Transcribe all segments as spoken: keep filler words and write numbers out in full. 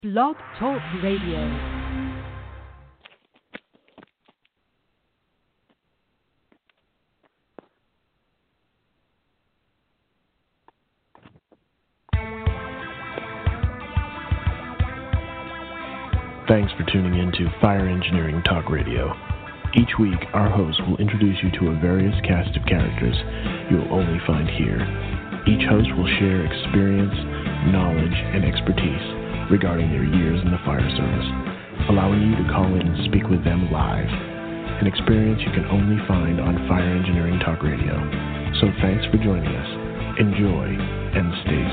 Blog Talk Radio. Thanks for tuning in to Fire Engineering Talk Radio. Each week, our host will introduce you to a various cast of characters you will only find here. Each host will share experience, knowledge, and expertise regarding their years in the fire service, allowing you to call in and speak with them live, an experience you can only find on Fire Engineering Talk Radio. So thanks for joining us. Enjoy and stay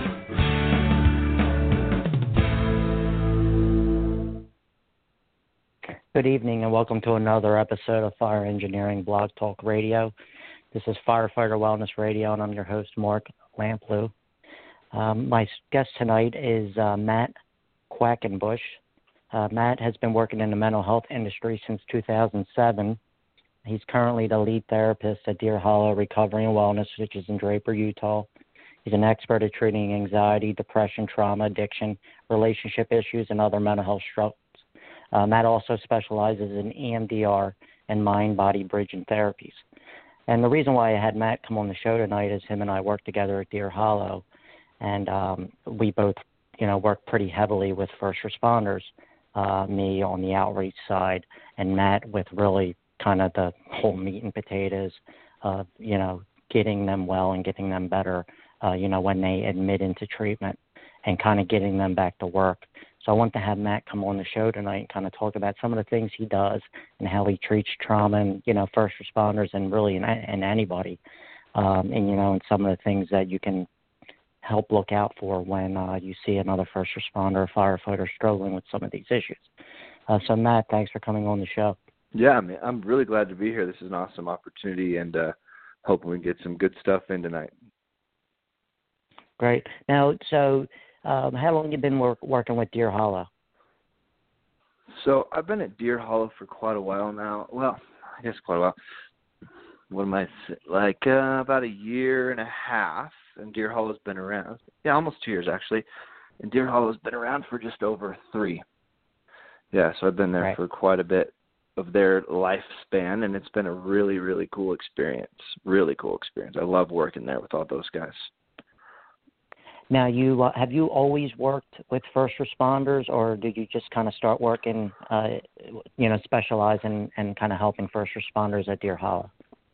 safe. Good evening and welcome to another episode of Fire Engineering Blog Talk Radio. This is Firefighter Wellness Radio and I'm your host, Mark Lamplew. Um, my guest tonight is uh, Matt Quackenbush. Uh, Matt has been working in the mental health industry since two thousand seven. He's currently the lead therapist at Deer Hollow Recovery and Wellness, which is in Draper, Utah. He's an expert at treating anxiety, depression, trauma, addiction, relationship issues, and other mental health struggles. Uh, Matt also specializes in E M D R and mind-body bridging therapies. And the reason why I had Matt come on the show tonight is him and I work together at Deer Hollow. And um, we both, you know, work pretty heavily with first responders, uh, me on the outreach side and Matt with really kind of the whole meat and potatoes of, you know, getting them well and getting them better, uh, you know, when they admit into treatment and kind of getting them back to work. So I want to have Matt come on the show tonight and kind of talk about some of the things he does and how he treats trauma and, you know, first responders and really and, and anybody. Um, and, you know, and some of the things that you can help look out for when uh, you see another first responder or firefighter struggling with some of these issues. Uh, so, Matt, thanks for coming on the show. Yeah, man, I'm really glad to be here. This is an awesome opportunity, and uh, hoping we get some good stuff in tonight. Great. Now, so um, how long have you been work, working with Deer Hollow? So I've been at Deer Hollow for quite a while now. Well, I guess quite a while. What am I, like uh, about a year and a half. And Deer Hollow's been around, yeah, almost two years actually. And Deer Hollow's been around for just over three. Yeah, so I've been there right. for quite a bit of their lifespan, and it's been a really, really cool experience. Really cool experience. I love working there with all those guys. Now, you uh, have you always worked with first responders, or did you just kind of start working, uh, you know, specializing and kind of helping first responders at Deer Hollow?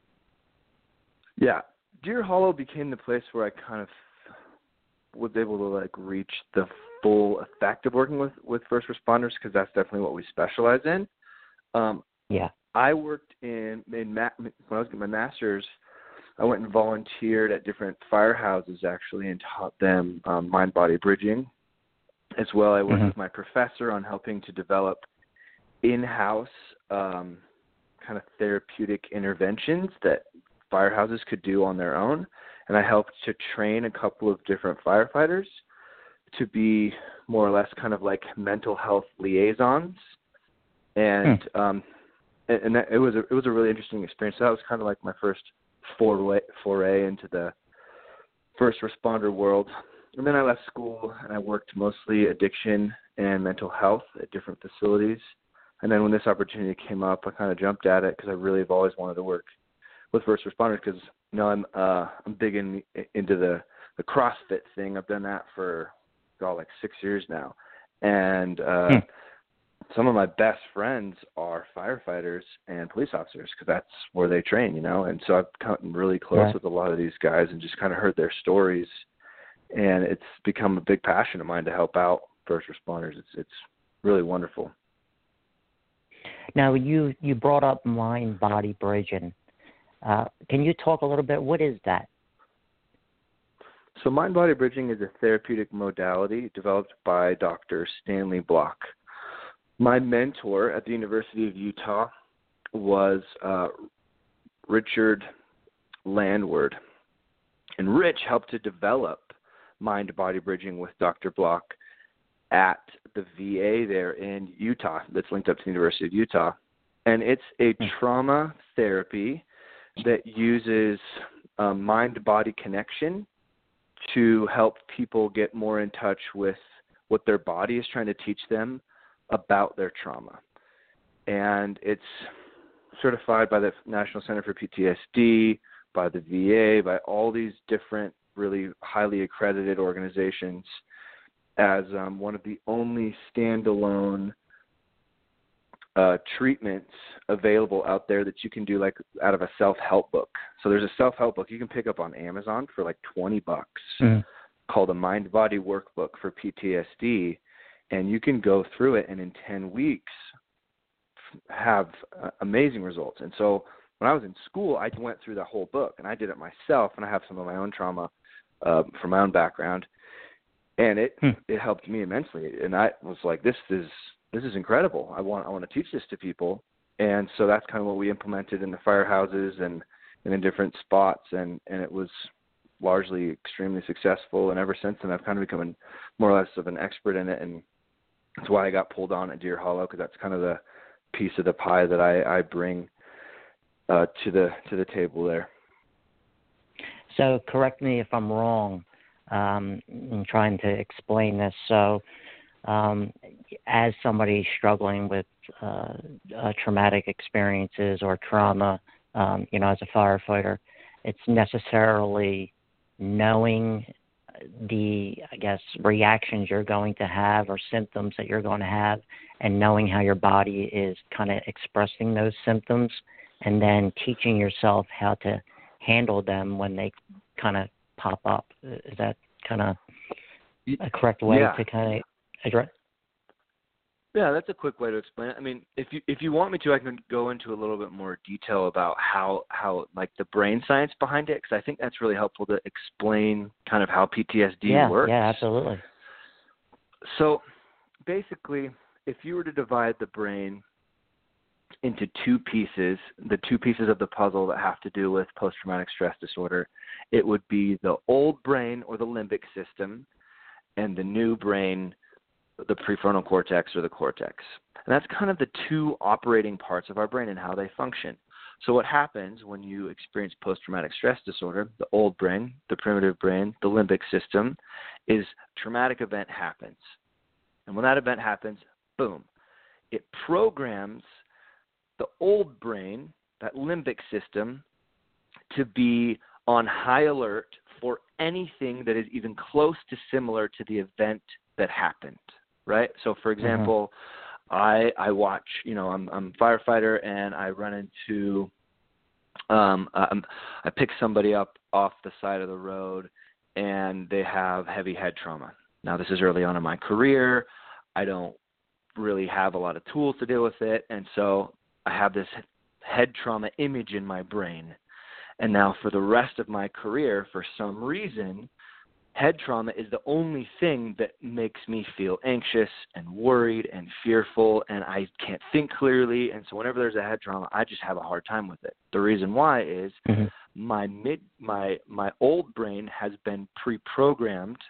Yeah. Deer Hollow became the place where I kind of was able to like reach the full effect of working with, with first responders because that's definitely what we specialize in. Um, yeah. I worked in, in ma- when I was getting my master's, I went and volunteered at different firehouses actually and taught them um, mind-body bridging. As well, I worked mm-hmm. with my professor on helping to develop in-house um, kind of therapeutic interventions that firehouses could do on their own, and I helped to train a couple of different firefighters to be more or less kind of like mental health liaisons, and hmm. um, and, and that, it was a, it was a really interesting experience. So that was kind of like my first foray foray into the first responder world, and then I left school and I worked mostly addiction and mental health at different facilities, and then when this opportunity came up, I kind of jumped at it because I really have always wanted to work with first responders because you know I'm uh, I'm big in, into the, the CrossFit thing. I've done that for oh, like six years now, and uh, hmm. some of my best friends are firefighters and police officers because that's where they train, you know. And so I've gotten really close right. with a lot of these guys and just kind of heard their stories, and it's become a big passion of mine to help out first responders. It's it's really wonderful. Now you you brought up mind-body bridging. Uh, can you talk a little bit? What is that? So mind-body bridging is a therapeutic modality developed by Doctor Stanley Block. My mentor at the University of Utah was uh, Richard Landward. And Rich helped to develop mind-body bridging with Doctor Block at the V A there in Utah that's linked up to the University of Utah. And it's a trauma therapy that uses um, mind-body connection to help people get more in touch with what their body is trying to teach them about their trauma. And it's certified by the National Center for P T S D, by the V A, by all these different really highly accredited organizations as um, one of the only standalone uh, treatments available out there that you can do like out of a self-help book. So there's a self-help book you can pick up on Amazon for like twenty bucks mm. called a Mind Body Workbook for P T S D. And you can go through it and in ten weeks have uh, amazing results. And so when I was in school, I went through the whole book and I did it myself, and I have some of my own trauma uh, from my own background, and it hmm. it helped me immensely. And I was like, this is this is incredible. I want I want to teach this to people. And so that's kind of what we implemented in the firehouses and, and in different spots, and, and it was largely extremely successful. And ever since then, I've kind of become more or less of an expert in it, and that's why I got pulled on at Deer Hollow, because that's kind of the piece of the pie that I, I bring uh, to the to the table there. So correct me if I'm wrong um, in trying to explain this. So um, as somebody struggling with uh, uh, traumatic experiences or trauma, um, you know, as a firefighter, it's necessarily knowing the, I guess, reactions you're going to have or symptoms that you're going to have, and knowing how your body is kind of expressing those symptoms, and then teaching yourself how to handle them when they kind of pop up. Is that kind of a correct way yeah. to kind of address? Yeah, that's a quick way to explain it. I mean, if you if you want me to, I can go into a little bit more detail about how, how like the brain science behind it, because I think that's really helpful to explain kind of how P T S D yeah, works. Yeah, absolutely. So basically, if you were to divide the brain into two pieces, the two pieces of the puzzle that have to do with post-traumatic stress disorder, it would be the old brain, or the limbic system, and the new brain, the prefrontal cortex or the cortex. And that's kind of the two operating parts of our brain and how they function. So what happens when you experience post-traumatic stress disorder, the old brain, the primitive brain, the limbic system, is traumatic event happens. And when that event happens, boom, it programs the old brain, that limbic system, to be on high alert for anything that is even close to similar to the event that happened. Right. So, for example, mm-hmm. I I watch. You know, I'm I'm a firefighter, and I run into. Um, um, I pick somebody up off the side of the road, and they have heavy head trauma. Now, this is early on in my career. I don't really have a lot of tools to deal with it, and so I have this head trauma image in my brain. And now, for the rest of my career, for some reason, head trauma is the only thing that makes me feel anxious and worried and fearful, and I can't think clearly. And so whenever there's a head trauma, I just have a hard time with it. The reason why is mm-hmm. my mid my my old brain has been pre-programmed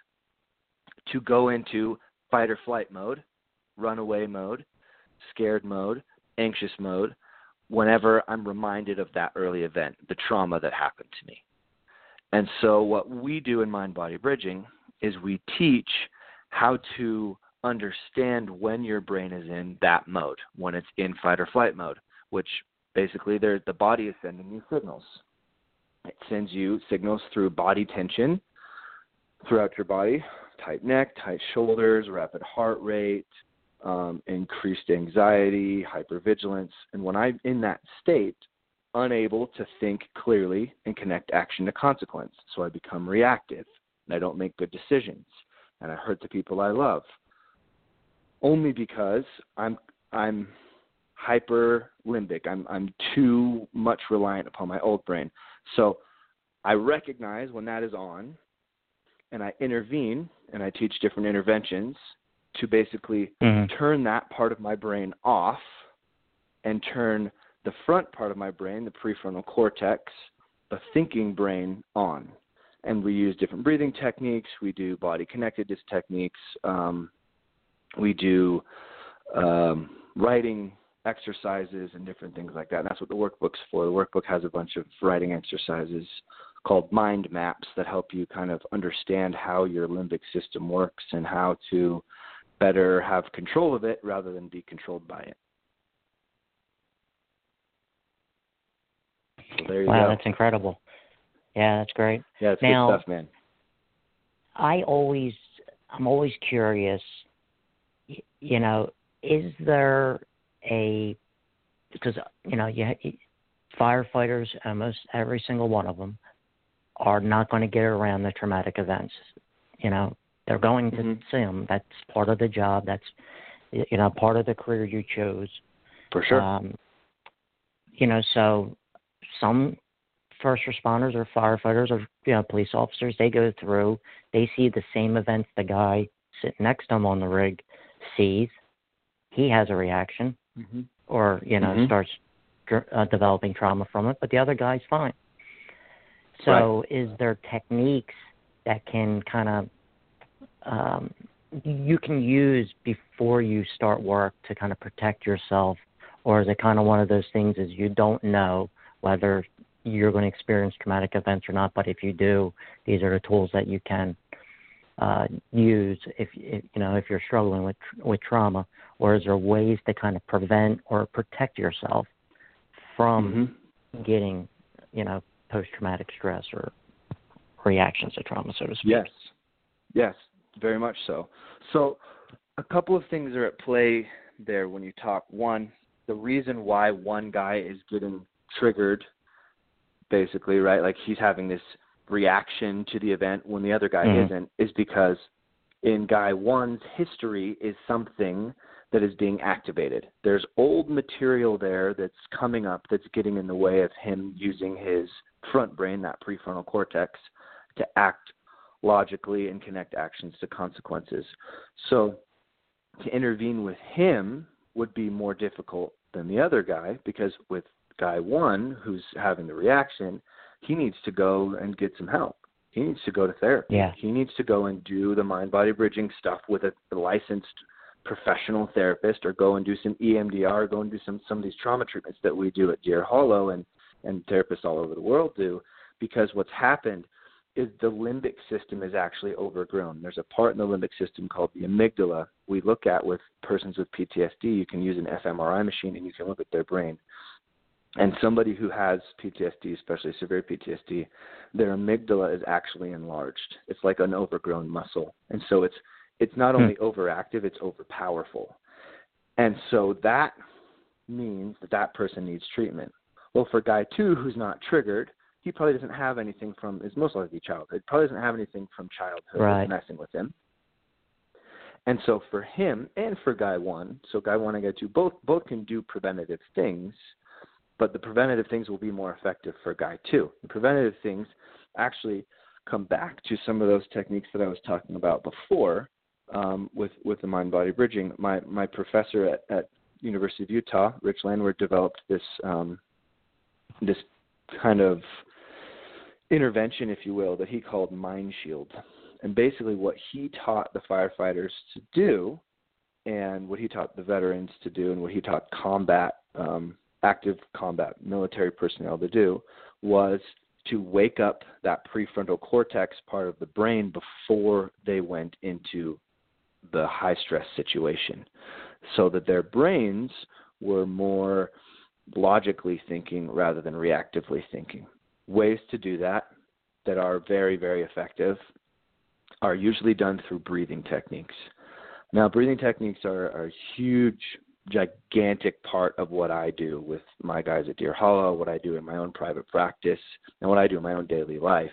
to go into fight or flight mode, runaway mode, scared mode, anxious mode, whenever I'm reminded of that early event, the trauma that happened to me. And so what we do in Mind Body Bridging is we teach how to understand when your brain is in that mode, when it's in fight or flight mode, which basically the body is sending you signals. It sends you signals through body tension throughout your body, tight neck, tight shoulders, rapid heart rate, um, increased anxiety, hypervigilance. And when I'm in that state, unable to think clearly and connect action to consequence. So I become reactive, and I don't make good decisions, and I hurt the people I love. Only because I'm I'm hyper limbic. I'm I'm too much reliant upon my old brain. So I recognize when that is on, and I intervene, and I teach different interventions to basically mm-hmm. turn that part of my brain off and turn the front part of my brain, the prefrontal cortex, the thinking brain, on. And we use different breathing techniques. We do body connectedness techniques. Um, we do um, writing exercises and different things like that. And that's what the workbook's for. The workbook has a bunch of writing exercises called mind maps that help you kind of understand how your limbic system works and how to better have control of it rather than be controlled by it. So there you wow, go. That's incredible. Yeah, that's great. Yeah, it's now, good stuff, man. I always, I'm always curious, you know, is there a, because, you know, you, firefighters, almost every single one of them, are not going to get around the traumatic events. You know, they're going to mm-hmm. see them. That's part of the job. That's, you know, part of the career you chose. For sure. Um, you know, so some first responders or firefighters or, you know, police officers, they go through, they see the same events the guy sitting next to him on the rig sees. He has a reaction mm-hmm. or, you know, mm-hmm. starts uh, developing trauma from it, but the other guy's fine. So right. is there techniques that can kind of, um, you can use before you start work to kind of protect yourself, or is it kind of one of those things is you don't know whether you're going to experience traumatic events or not, but if you do, these are the tools that you can uh, use if, if you know if you're struggling with with trauma, or is there ways to kind of prevent or protect yourself from mm-hmm. getting, you know, post-traumatic stress or reactions to trauma, so to speak? Yes, yes, very much so. So a couple of things are at play there when you talk. One, the reason why one guy is getting triggered, basically, right, like he's having this reaction to the event when the other guy mm-hmm. isn't, is because in guy one's history is something that is being activated. There's old material there that's coming up that's getting in the way of him using his front brain, that prefrontal cortex, to act logically and connect actions to consequences. So to intervene with him would be more difficult than the other guy, because with guy one who's having the reaction, he needs to go and get some help. He needs to go to therapy. Yeah. He needs to go and do the mind-body bridging stuff with a licensed professional therapist, or go and do some E M D R, go and do some, some of these trauma treatments that we do at Deer Hollow and, and therapists all over the world do, because what's happened is the limbic system is actually overgrown. There's a part in the limbic system called the amygdala we look at with persons with P T S D. You can use an fMRI machine and you can look at their brain. And somebody who has P T S D, especially severe P T S D, their amygdala is actually enlarged. It's like an overgrown muscle. And so it's it's not only hmm. overactive, it's overpowerful. And so that means that that person needs treatment. Well, for guy two who's not triggered, he probably doesn't have anything from, it's most likely childhood, probably doesn't have anything from childhood right. that's messing with him. And so for him and for guy one, so guy one and guy two, both both can do preventative things, but the preventative things will be more effective for guy two. The preventative things actually come back to some of those techniques that I was talking about before um, with, with the mind-body bridging. My my professor at, at University of Utah, Rich Landwehr, developed this um, this kind of intervention, if you will, that he called Mind Shield. And basically what he taught the firefighters to do, and what he taught the veterans to do, and what he taught combat, um, active combat military personnel to do, was to wake up that prefrontal cortex part of the brain before they went into the high-stress situation, so that their brains were more logically thinking rather than reactively thinking. Ways to do that that are very, very effective are usually done through breathing techniques. Now, breathing techniques are, are a huge, gigantic part of what I do with my guys at Deer Hollow, what I do in my own private practice, and what I do in my own daily life.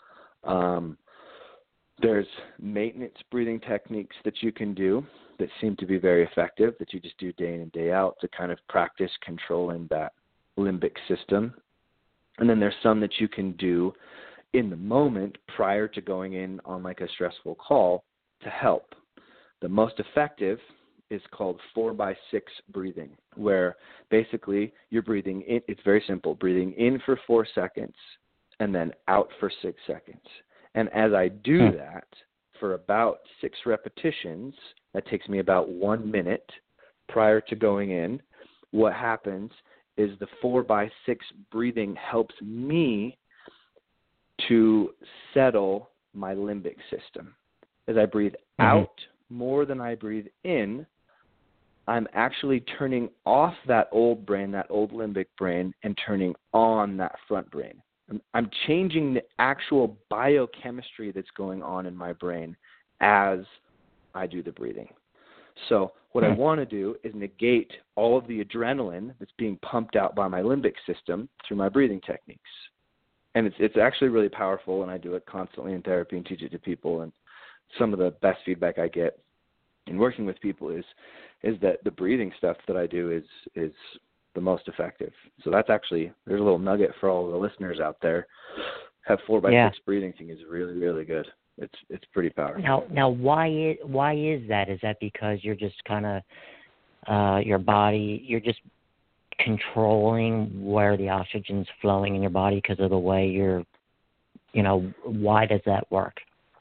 Um, there's maintenance breathing techniques that you can do that seem to be very effective, that you just do day in and day out to kind of practice controlling that limbic system. And then there's some that you can do in the moment prior to going in on like a stressful call to help. The most effective is called four by six breathing, where basically you're breathing in. It's very simple, breathing in for four seconds and then out for six seconds. And as I do hmm. that for about six repetitions, that takes me about one minute prior to going in, what happens is the four by six breathing helps me to settle my limbic system. As I breathe mm-hmm. out more than I breathe in, I'm actually turning off that old brain, that old limbic brain, and turning on that front brain. I'm, I'm changing the actual biochemistry that's going on in my brain as I do the breathing. So what I want to do is negate all of the adrenaline that's being pumped out by my limbic system through my breathing techniques. And it's it's actually really powerful, and I do it constantly in therapy and teach it to people. And some of the best feedback I get in working with people is is that the breathing stuff that I do is is the most effective. So that's actually, there's a little nugget for all the listeners out there. Have four by yeah. six breathing thing is really, really good. It's it's pretty powerful. Now, now, why is why is that? Is that because you're just kind of uh, your body? You're just controlling where the oxygen's flowing in your body because of the way you're. You know, why does that work?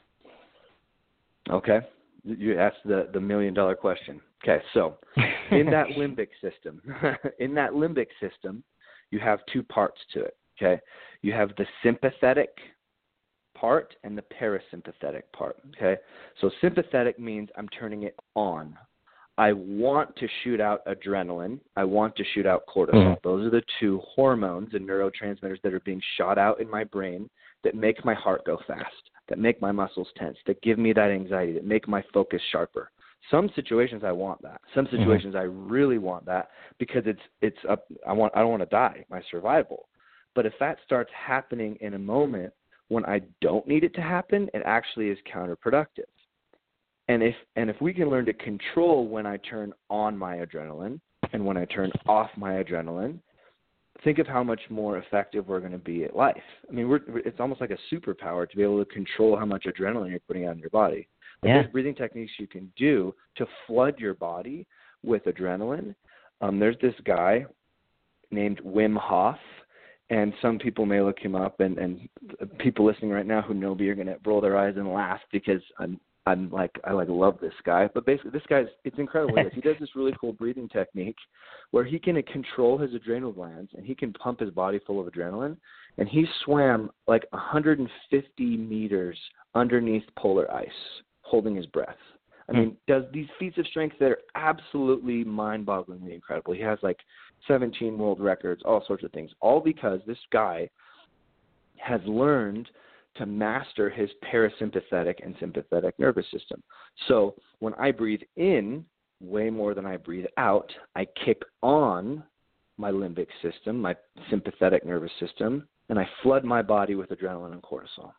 Okay, you asked the the million dollar question. Okay, so in that limbic system, in that limbic system, you have two parts to it. Okay, you have the sympathetic part and the parasympathetic part. Okay, so sympathetic means I'm turning it on. I want to shoot out adrenaline. I want to shoot out cortisol. Mm-hmm. Those are the two hormones and neurotransmitters that are being shot out in my brain that make my heart go fast, that make my muscles tense, that give me that anxiety, that make my focus sharper. Some situations I want that. Some situations mm-hmm. I really want that because it's it's up. I want I don't want to die. My survival. But if that starts happening in a moment when I don't need it to happen, it actually is counterproductive. And if and if we can learn to control when I turn on my adrenaline and when I turn off my adrenaline, think of how much more effective we're going to be at life. I mean, we're, it's almost like a superpower to be able to control how much adrenaline you're putting out in your body. Yeah. There's breathing techniques you can do to flood your body with adrenaline. Um, there's this guy named Wim Hof, and some people may look him up, and, and people listening right now who know me are going to roll their eyes and laugh because I'm I'm like I like love this guy. But basically, this guy's it's incredible. He does this really cool breathing technique where he can control his adrenal glands and he can pump his body full of adrenaline. And he swam like one hundred fifty meters underneath polar ice, holding his breath. I mean, does these feats of strength that are absolutely mind-bogglingly incredible. He has like seventeen world records, all sorts of things, all because this guy has learned to master his parasympathetic and sympathetic nervous system. So when I breathe in way more than I breathe out, I kick on my limbic system, my sympathetic nervous system, and I flood my body with adrenaline and cortisol.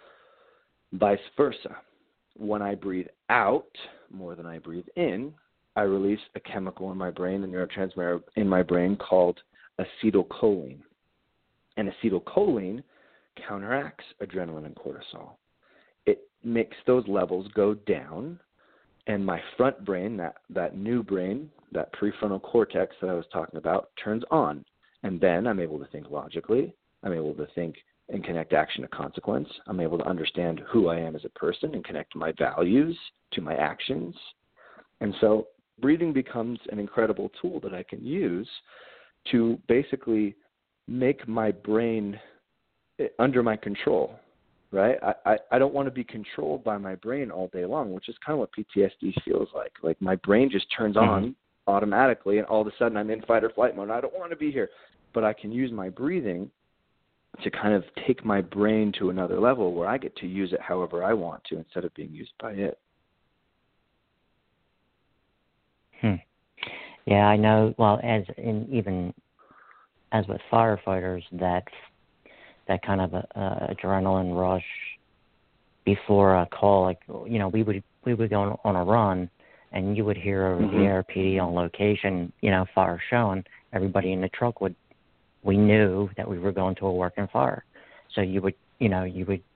Vice versa. When I breathe out more than I breathe in, I release a chemical in my brain, a neurotransmitter in my brain called acetylcholine. And acetylcholine counteracts adrenaline and cortisol. It makes those levels go down, and my front brain, that, that new brain, that prefrontal cortex that I was talking about, turns on. And then I'm able to think logically. I'm able to think and connect action to consequence. I'm able to understand who I am as a person and connect my values to my actions. And so breathing becomes an incredible tool that I can use to basically make my brain under my control, right? I, I, I don't want to be controlled by my brain all day long, which is kind of what P T S D feels like. Like my brain just turns mm-hmm. on automatically, and all of a sudden I'm in fight or flight mode. I don't want to be here. But I can use my breathing to kind of take my brain to another level where I get to use it however I want to instead of being used by it. Hmm. Yeah, I know. Well, as in even as with firefighters, that that kind of a, a adrenaline rush before a call, like you know, we would we would go on, on a run, and you would hear over mm-hmm. the air P D on location, you know, fire showing. Everybody in the truck would. We knew that we were going to a working fire, so you would, you know, you would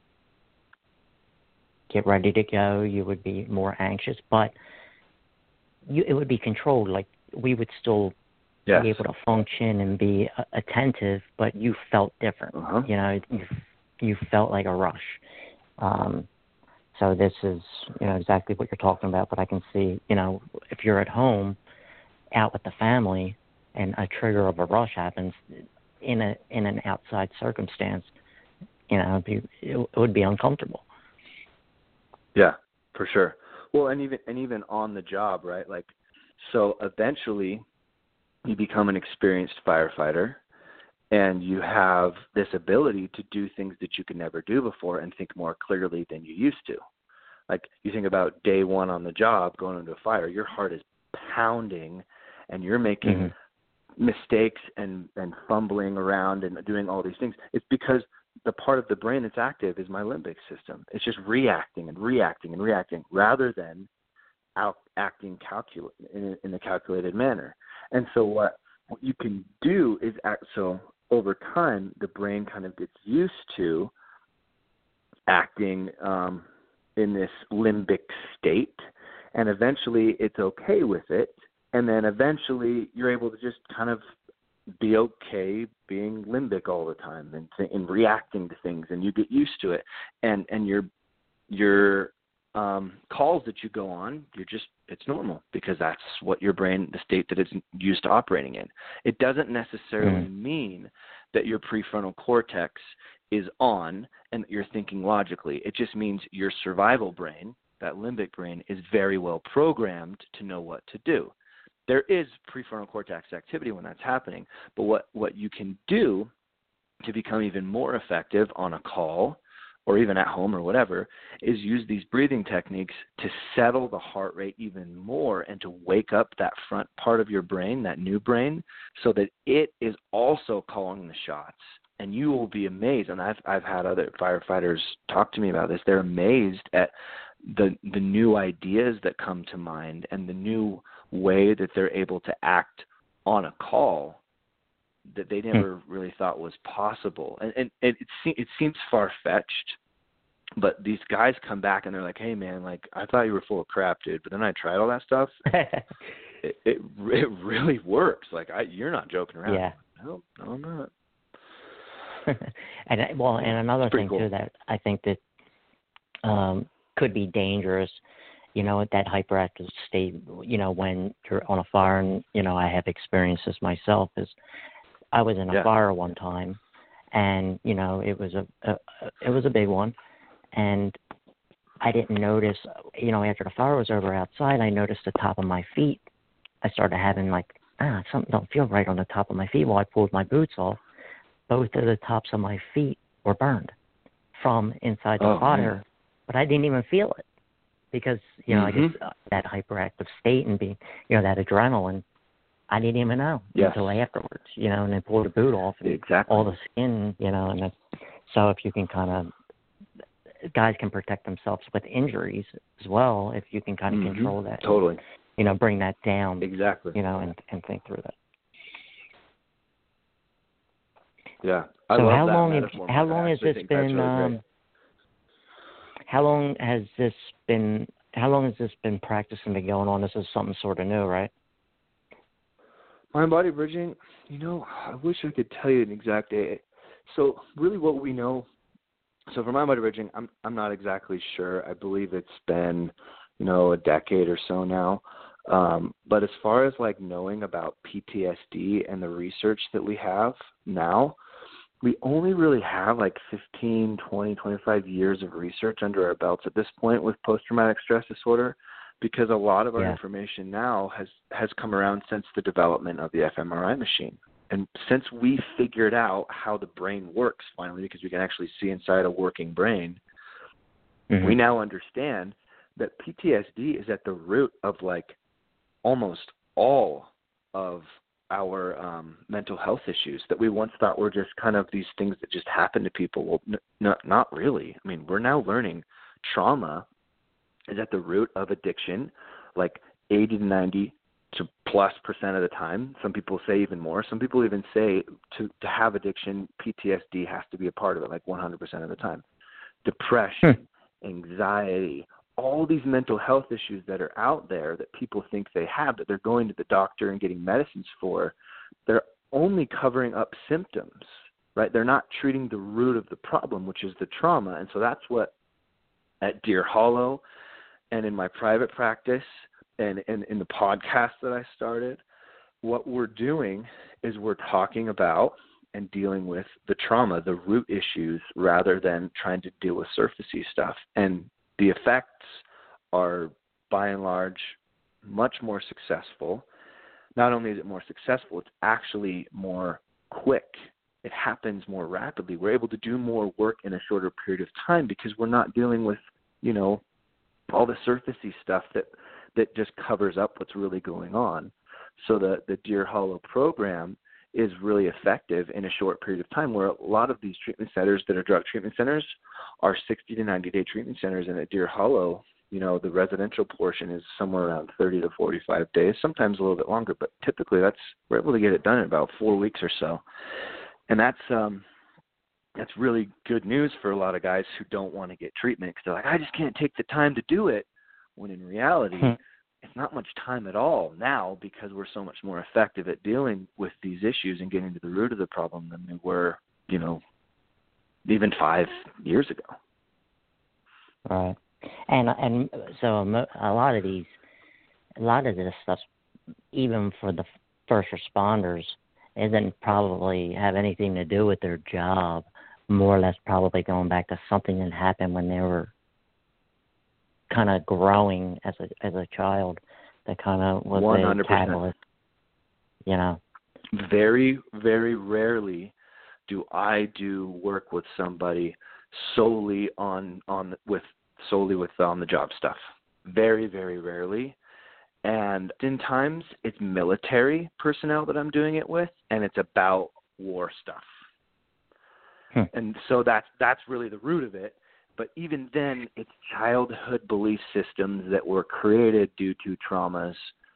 get ready to go. You would be more anxious, but you, it would be controlled. Like we would still yes. be able to function and be uh, attentive, but you felt different. Uh-huh. You know, you, you felt like a rush. Um, so this is, you know, exactly what you're talking about. But I can see, you know, if you're at home, out with the family, and a trigger of a rush happens in a in an outside circumstance, you know, it'd be, it would be uncomfortable. Yeah, for sure. Well, and even and even on the job, right? Like, so eventually, you become an experienced firefighter, and you have this ability to do things that you could never do before and think more clearly than you used to. Like, you think about day one on the job, going into a fire, your heart is pounding, and you're making mm-hmm. mistakes and, and fumbling around and doing all these things. It's because the part of the brain that's active is my limbic system. It's just reacting and reacting and reacting rather than out acting calcul- in, in a calculated manner. And so what, what you can do is act, so over time, the brain kind of gets used to acting um, in this limbic state, and eventually it's okay with it. And then eventually you're able to just kind of be okay being limbic all the time and, th- and reacting to things, and you get used to it. And, and your, your um, calls that you go on, you're just, it's normal because that's what your brain, the state that it's used to operating in. It doesn't necessarily mm. mean that your prefrontal cortex is on and that you're thinking logically. It just means your survival brain, that limbic brain, is very well programmed to know what to do. There is prefrontal cortex activity when that's happening, but what, what you can do to become even more effective on a call or even at home or whatever is use these breathing techniques to settle the heart rate even more and to wake up that front part of your brain, that new brain, so that it is also calling the shots. And you will be amazed, and I've I've had other firefighters talk to me about this. They're amazed at the the new ideas that come to mind and the new way that they're able to act on a call that they never hmm. really thought was possible. And, and it it, it seems far-fetched, but these guys come back and they're like, hey, man, like, I thought you were full of crap, dude, but then I tried all that stuff. it, it it really works. Like, I, you're not joking around. Yeah. No, no, I'm not. and well, and another thing cool. too that I think that um, could be dangerous, you know, that hyperactive state, you know, when you're on a fire, and you know, I have experienced this myself. Is I was in a yeah. fire one time, and you know, it was a, a it was a big one, and I didn't notice, you know, after the fire was over outside, I noticed the top of my feet. I started having like, ah, something don't feel right on the top of my feet. Well, I pulled my boots off. Both of the tops of my feet were burned from inside the oh, fire, man. But I didn't even feel it because, you know, mm-hmm. I guess uh, that hyperactive state and being, you know, that adrenaline, I didn't even know yes. until afterwards, you know, and then pulled the boot off and exactly. all the skin, you know, and that's, so if you can kind of, guys can protect themselves with injuries as well if you can kind of mm-hmm. control that. Totally. And, you know, bring that down. Exactly. You know, and, and think through that. Yeah, I so love how that long metaphor. Have, how long has this been? Really um, how long has this been? How long has this been practicing, been going on? This is something sort of new, right? Mind body bridging. You know, I wish I could tell you an exact date. So really, what we know. So for mind body bridging, I'm I'm not exactly sure. I believe it's been, you know, a decade or so now. Um, but as far as like knowing about P T S D and the research that we have now, we only really have like fifteen, twenty, twenty-five years of research under our belts at this point with post-traumatic stress disorder, because a lot of our yeah. information now has, has come around since the development of the fMRI machine. And since we figured out how the brain works finally, because we can actually see inside a working brain, mm-hmm. we now understand that P T S D is at the root of like almost all of our um, mental health issues that we once thought were just kind of these things that just happen to people. Well, n- n- not really. I mean, we're now learning trauma is at the root of addiction, like eighty to ninety to plus percent of the time. Some people say even more. Some people even say to, to have addiction, P T S D has to be a part of it, like one hundred percent of the time. Depression, hmm. anxiety, all these mental health issues that are out there that people think they have, that they're going to the doctor and getting medicines for, they're only covering up symptoms, right? They're not treating the root of the problem, which is the trauma. And so that's what at Deer Hollow and in my private practice and in, in the podcast that I started, what we're doing is we're talking about and dealing with the trauma, the root issues, rather than trying to deal with surfacey stuff. And the effects are by and large, much more successful. Not only is it more successful, it's actually more quick. It happens more rapidly. We're able to do more work in a shorter period of time because we're not dealing with, you know, all the surfacey stuff that, that just covers up what's really going on. So the, the Deer Hollow program is really effective in a short period of time, where a lot of these treatment centers that are drug treatment centers are sixty to ninety day treatment centers. And at Deer Hollow, you know, the residential portion is somewhere around thirty to forty-five days, sometimes a little bit longer, but typically that's, we're able to get it done in about four weeks or so. And that's, um, that's really good news for a lot of guys who don't want to get treatment because they're like, I just can't take the time to do it. When in reality, hmm. it's not much time at all now because we're so much more effective at dealing with these issues and getting to the root of the problem than we were, you know, even five years ago. Right. And and so a lot of these, a lot of this stuff, even for the first responders, isn't probably have anything to do with their job, more or less probably going back to something that happened when they were kind of growing as a as a child that kind of was a catalyst, you know. Very, very rarely do I do work with somebody solely on on with solely with on the job stuff. Very, very rarely. And in times it's military personnel that I'm doing it with, and it's about war stuff. Hmm. And so that's that's really the root of it. But even then, it's childhood belief systems that were created due to traumas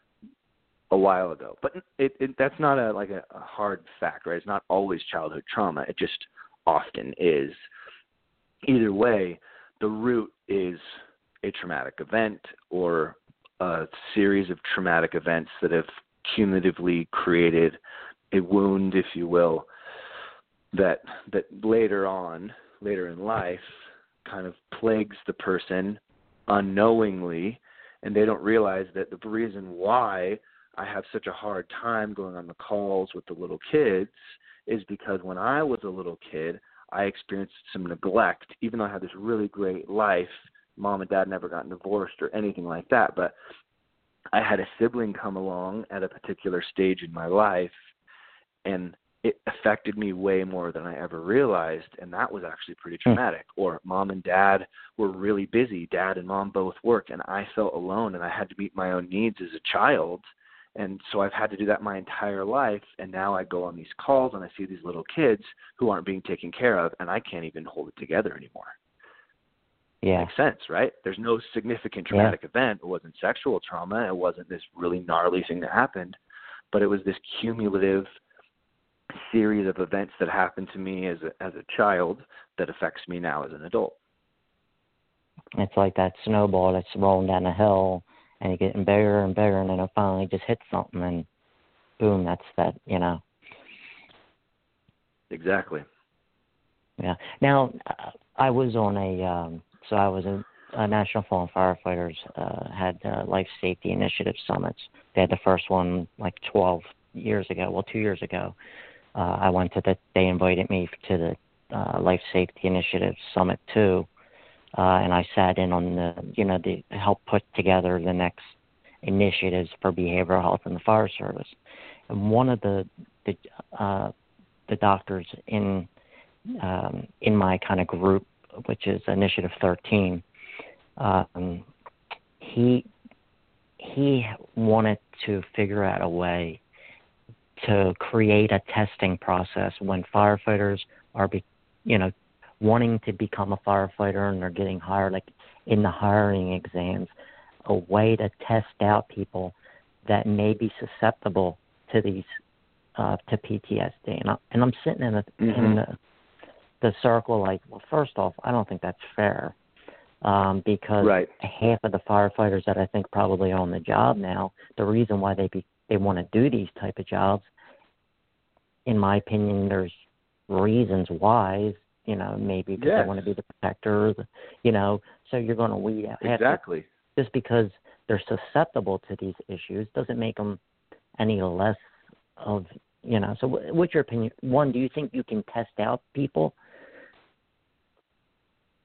a while ago. But it, it, that's not a like a, a hard fact, right? It's not always childhood trauma. It just often is. Either way, the root is a traumatic event or a series of traumatic events that have cumulatively created a wound, if you will, that that later on, later in life, kind of plagues the person unknowingly, and they don't realize that the reason why I have such a hard time going on the calls with the little kids is because when I was a little kid, I experienced some neglect. Even though I had this really great life, mom and dad never got divorced or anything like that, but I had a sibling come along at a particular stage in my life, and it affected me way more than I ever realized, and that was actually pretty traumatic. Or mom and dad were really busy. Dad and mom both worked, and I felt alone, and I had to meet my own needs as a child. And so I've had to do that my entire life, and now I go on these calls, and I see these little kids who aren't being taken care of, and I can't even hold it together anymore. Yeah. Makes sense, right? There's no significant traumatic yeah. event. It wasn't sexual trauma. It wasn't this really gnarly thing that happened, but it was this cumulative series of events that happened to me as a, as a child that affects me now as an adult. It's like that snowball that's rolling down a hill, and you're getting bigger and bigger, and then it finally just hits something, and boom, that's that, you know. Exactly. Yeah. Now, I was on a, um, so I was a, a National Fallen Firefighters uh, had uh, Life Safety Initiative Summits. They had the first one like twelve years ago, well, two years ago. Uh, I went to the, they invited me to the uh, Life Safety Initiative Summit too, uh, and I sat in on the, you know, the help put together the next initiatives for behavioral health in the fire service. And one of the the, uh, the doctors in um, in my kind of group, which is Initiative thirteen, um, he he wanted to figure out a way to create a testing process when firefighters are, be, you know, wanting to become a firefighter and they're getting hired, like in the hiring exams, a way to test out people that may be susceptible to these, uh, to P T S D. And, I, and I'm sitting in, the, mm-hmm. in the, the circle like, well, first off, I don't think that's fair. Um, because right. half of the firefighters that I think probably are on the job now, the reason why they be, they want to do these type of jobs, in my opinion, there's reasons why, you know, maybe because yes. they want to be the protector, the, you know, so you're going to weed out. Exactly. To, just because they're susceptible to these issues doesn't make them any less of, you know, so what's your opinion? One, do you think you can test out people?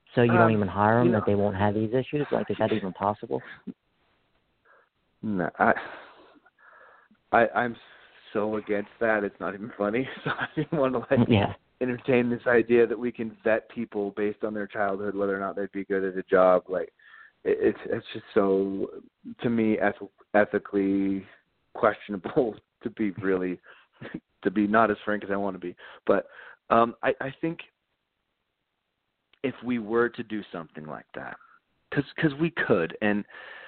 So you um, don't even hire them you know, that they won't have these issues? Like, is that even possible? No, I, I, I'm so against that. It's not even funny. So I didn't want to like yeah. entertain this idea that we can vet people based on their childhood, whether or not they'd be good at a job. Like, it, it's it's just so, to me, eth- ethically questionable to be really, to be not as frank as I want to be. But um, I, I think if we were to do something like that, because because we could, and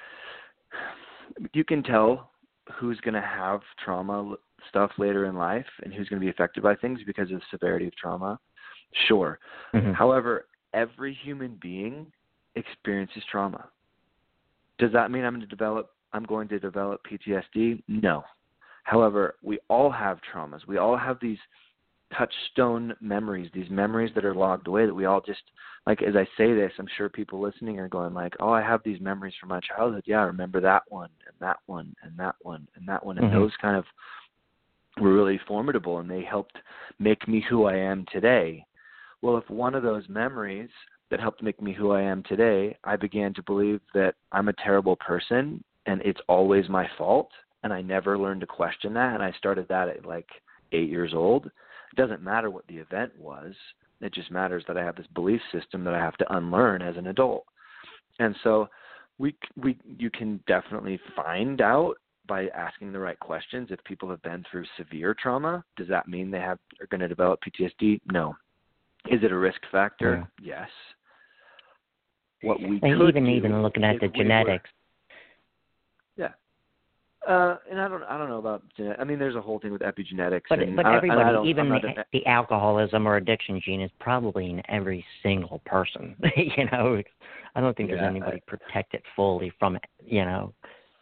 you can tell who's going to have trauma stuff later in life and who's going to be affected by things because of the severity of trauma. Sure. Mm-hmm. However, every human being experiences trauma. Does that mean I'm going to develop I'm going to develop P T S D? No. However, we all have traumas. We all have these touchstone memories, these memories that are logged away that we all just, like, as I say this, I'm sure people listening are going like, oh, I have these memories from my childhood. Yeah, I remember that one and that one and that one and that one. And Mm-hmm. those kind of were really formidable, and they helped make me who I am today. Well, if one of those memories that helped make me who I am today, I began to believe that I'm a terrible person and it's always my fault, and I never learned to question that, and I started that at like eight years old, it doesn't matter what the event was. It just matters that I have this belief system that I have to unlearn as an adult. And so we we you can definitely find out by asking the right questions if people have been through severe trauma. Does that mean they have are going to develop P T S D? No. Is it a risk factor? Yeah. Yes. What we and could even do even looking at the we genetics. Were, yeah. Uh, and I don't, I don't know about genet. I mean, there's a whole thing with epigenetics. But and but I, everybody, and I even the, a, the alcoholism or addiction gene is probably in every single person. you know, I don't think yeah, there's anybody I, protected fully from it. You know.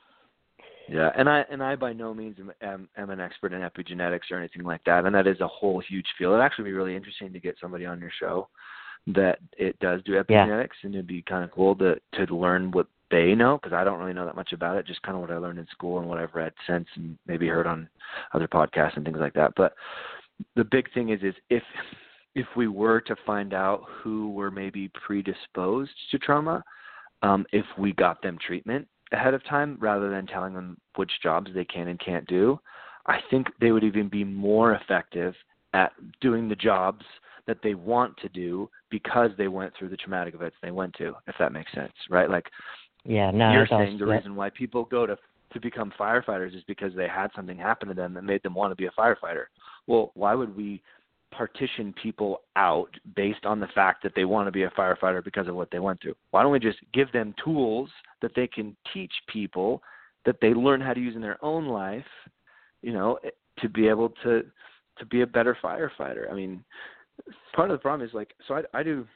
Yeah, and I and I by no means am, am, am an expert in epigenetics or anything like that, and that is a whole huge field. It'd actually be really interesting to get somebody on your show that it does do epigenetics, yeah. and it'd be kind of cool to to learn what they know, because I don't really know that much about it, just kind of what I learned in school and what I've read since and maybe heard on other podcasts and things like that. But the big thing is, is if if we were to find out who were maybe predisposed to trauma, um, if we got them treatment ahead of time rather than telling them which jobs they can and can't do, I think they would even be more effective at doing the jobs that they want to do because they went through the traumatic events they went to, if that makes sense, right? Like, yeah, no, you're does, saying the yeah. reason why people go to to become firefighters is because they had something happen to them that made them want to be a firefighter. Well, why would we partition people out based on the fact that they want to be a firefighter because of what they went through? Why don't we just give them tools that they can teach people that they learn how to use in their own life, you know, to be able to to be a better firefighter? I mean, part of the problem is like, so I, I do,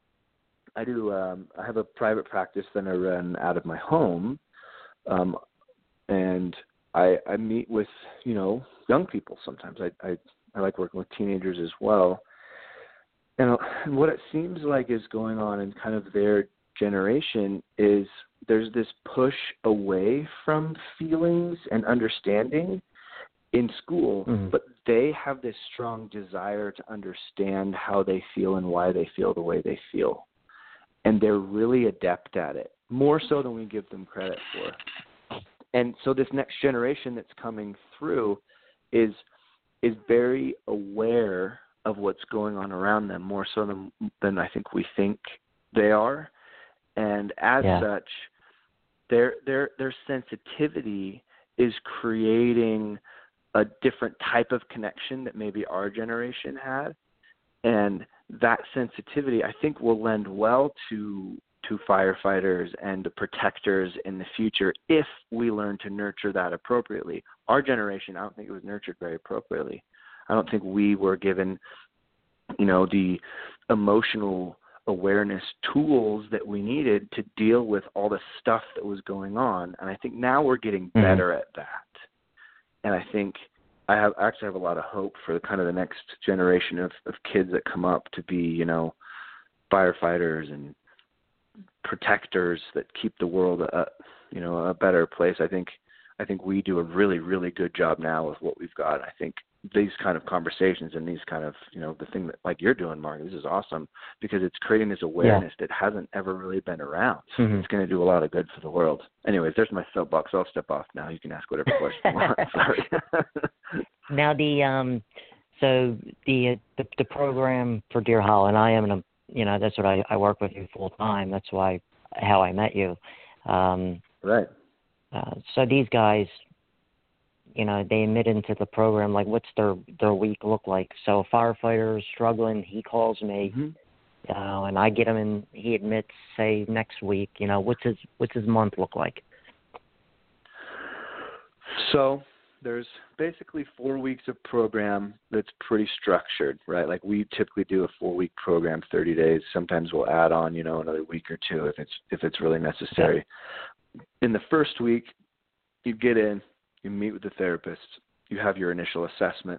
I do, um, I have a private practice that I run out of my home, um, and I, I meet with, you know, young people sometimes. I, I, I like working with teenagers as well. And what it seems like is going on in kind of their generation is there's this push away from feelings and understanding in school, mm-hmm. but they have this strong desire to understand how they feel and why they feel the way they feel. And they're really adept at it, more so than we give them credit for. And so this next generation that's coming through is is very aware of what's going on around them, more so than than I think we think they are. And as yeah. such, their their their sensitivity is creating a different type of connection that maybe our generation had. And that sensitivity, I think, will lend well to to firefighters and protectors in the future if we learn to nurture that appropriately. Our generation, I don't think it was nurtured very appropriately. I don't think we were given, you know, the emotional awareness tools that we needed to deal with all the stuff that was going on. And I think now we're getting better mm-hmm. at that. And I think I have actually have a lot of hope for kind of the next generation of, of kids that come up to be, you know, firefighters and protectors that keep the world a, you know, a better place. I think I think we do a really, really good job now with what we've got. I think these kind of conversations and these kind of, you know, the thing that like you're doing, Mark, this is awesome because it's creating this awareness yeah. that hasn't ever really been around. Mm-hmm. It's going to do a lot of good for the world. Anyways, there's my soapbox. I'll step off now. You can ask whatever question you want. Sorry. Now the um, so the, the the program for Deer Hollow, and I am, a, you know, that's what I, I work with you full time. That's why how I met you. Um, right. Uh, so these guys, you know, they admit into the program, like what's their, their week look like? So a firefighter is struggling, he calls me, mm-hmm. uh, and I get him in, he admits, say, next week, you know, what's his, what's his month look like? So there's basically four weeks of program that's pretty structured, right? Like we typically do a four-week program, thirty days. Sometimes we'll add on, you know, another week or two if it's if it's really necessary. Yeah. In the first week, you get in, you meet with the therapist, you have your initial assessment.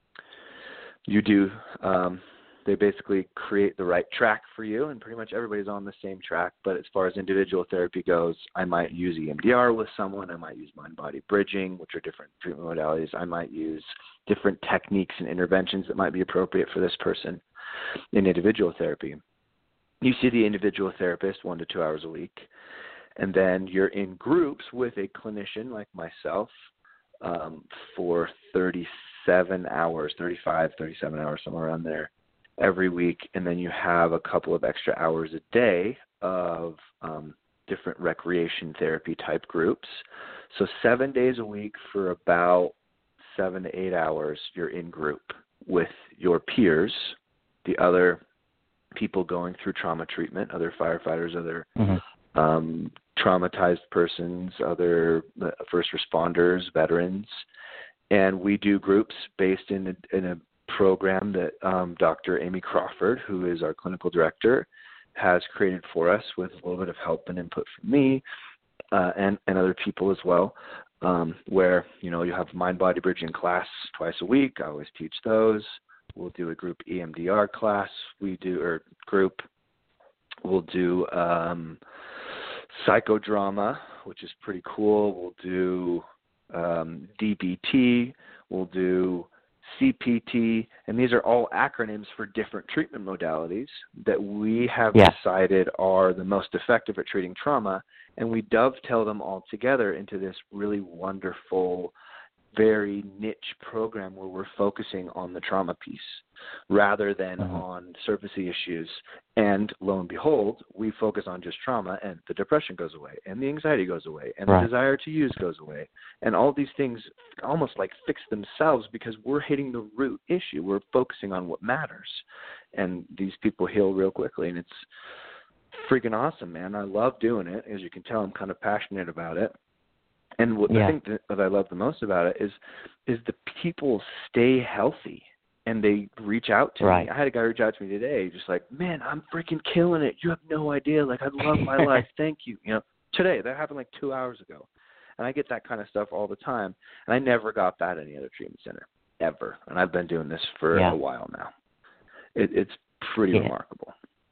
You do, um, they basically create the right track for you, and pretty much everybody's on the same track. But as far as individual therapy goes, I might use E M D R with someone. I might use mind-body bridging, which are different treatment modalities. I might use different techniques and interventions that might be appropriate for this person in individual therapy. You see the individual therapist one to two hours a week, and then you're in groups with a clinician like myself um, for thirty-seven hours, thirty-five, thirty-seven hours, somewhere around there, every week. And then you have a couple of extra hours a day of um, different recreation therapy type groups. So seven days a week for about seven to eight hours, you're in group with your peers, the other people going through trauma treatment, other firefighters, other mm-hmm. um, traumatized persons, other uh, first responders, veterans. And we do groups based in a, in a program that um, Doctor Amy Crawford, who is our clinical director, has created for us with a little bit of help and input from me uh, and, and other people as well, um, where, you know, you have mind-body bridging class twice a week. I always teach those. We'll do a group E M D R class. We do, or group, we'll do um, psychodrama, which is pretty cool. We'll do um, D B T. We'll do C P T, and these are all acronyms for different treatment modalities that we have yeah. decided are the most effective at treating trauma, and we dovetail them all together into this really wonderful, very niche program where we're focusing on the trauma piece rather than mm-hmm. on surfacey issues. And lo and behold, we focus on just trauma, and the depression goes away, and the anxiety goes away, and right. the desire to use goes away. And all these things almost like fix themselves because we're hitting the root issue. We're focusing on what matters. And these people heal real quickly, and it's freaking awesome, man. I love doing it. As you can tell, I'm kind of passionate about it. And what yeah. the thing that, that I love the most about it is is the people stay healthy and they reach out to right. me. I had a guy reach out to me today, just like, man, I'm freaking killing it. You have no idea. Like, I love my life. Thank you. You know, today, that happened like two hours ago. And I get that kind of stuff all the time. And I never got that at any other treatment center, ever. And I've been doing this for yeah. a while now. It, it's pretty yeah. remarkable.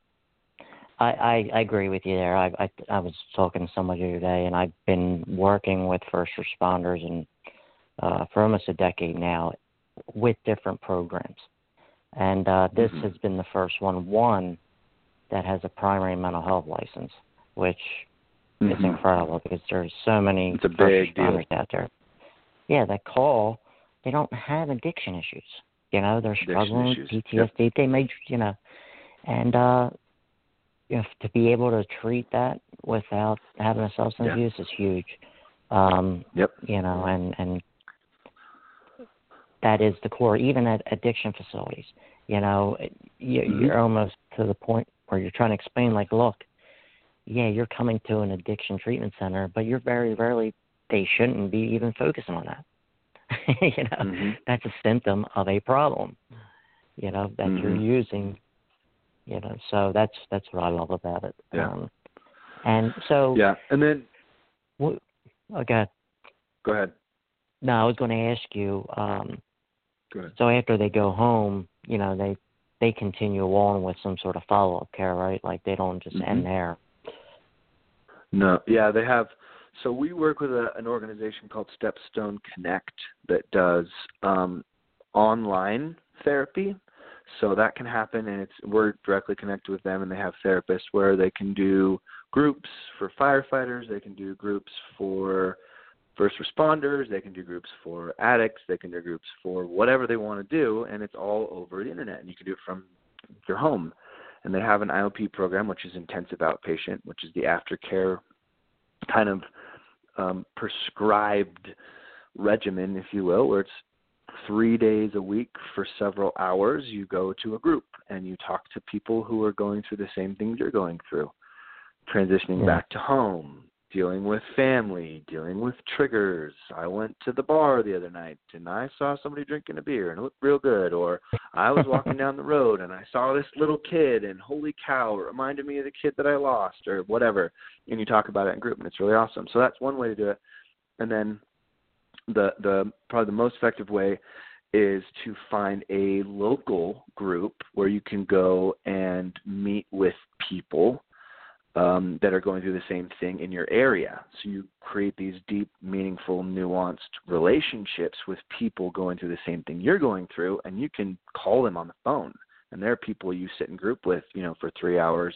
I, I, I agree with you there. I, I I was talking to somebody today, and I've been working with first responders and uh, for almost a decade now with different programs. And uh, this mm-hmm. has been the first one, one that has a primary mental health license, which mm-hmm. is incredible because there's so many it's a first big responders deal. out there. Yeah, that call, they don't have addiction issues. You know, they're struggling with P T S D. Yep. They may, you know, and uh, you know, to be able to treat that without having a substance yeah. abuse is huge. Um, yep. You know, and, and that is the core, even at addiction facilities. You know, you, mm-hmm. you're almost to the point where you're trying to explain, like, look, yeah, you're coming to an addiction treatment center, but you're very rarely, they shouldn't be even focusing on that. you know, mm-hmm. that's a symptom of a problem, you know, that mm-hmm. you're using. You know, so that's that's what I love about it. Yeah. Um, and so yeah, and then w- okay. Go ahead. No, I was going to ask you. Um, go ahead. So after they go home, you know, they they continue on with some sort of follow up care, right? Like they don't just mm-hmm. end there. No, yeah, they have. So we work with a, an organization called Stepstone Connect that does um, online therapy. So that can happen, and it's we're directly connected with them, and they have therapists where they can do groups for firefighters, they can do groups for first responders, they can do groups for addicts, they can do groups for whatever they want to do, and it's all over the internet, and you can do it from your home. And they have an I O P program, which is intensive outpatient, which is the aftercare kind of um, prescribed regimen, if you will, where it's three days a week for several hours. You go to a group and you talk to people who are going through the same things you're going through, transitioning yeah. back to home, dealing with family, dealing with triggers. I went to the bar the other night and I saw somebody drinking a beer and it looked real good. Or I was walking down the road and I saw this little kid and holy cow, it reminded me of the kid that I lost or whatever. And you talk about it in group and it's really awesome. So that's one way to do it. And then the the probably the most effective way is to find a local group where you can go and meet with people Um, that are going through the same thing in your area. So you create these deep, meaningful, nuanced relationships with people going through the same thing you're going through, and you can call them on the phone. And there are people you sit in group with, you know, for three hours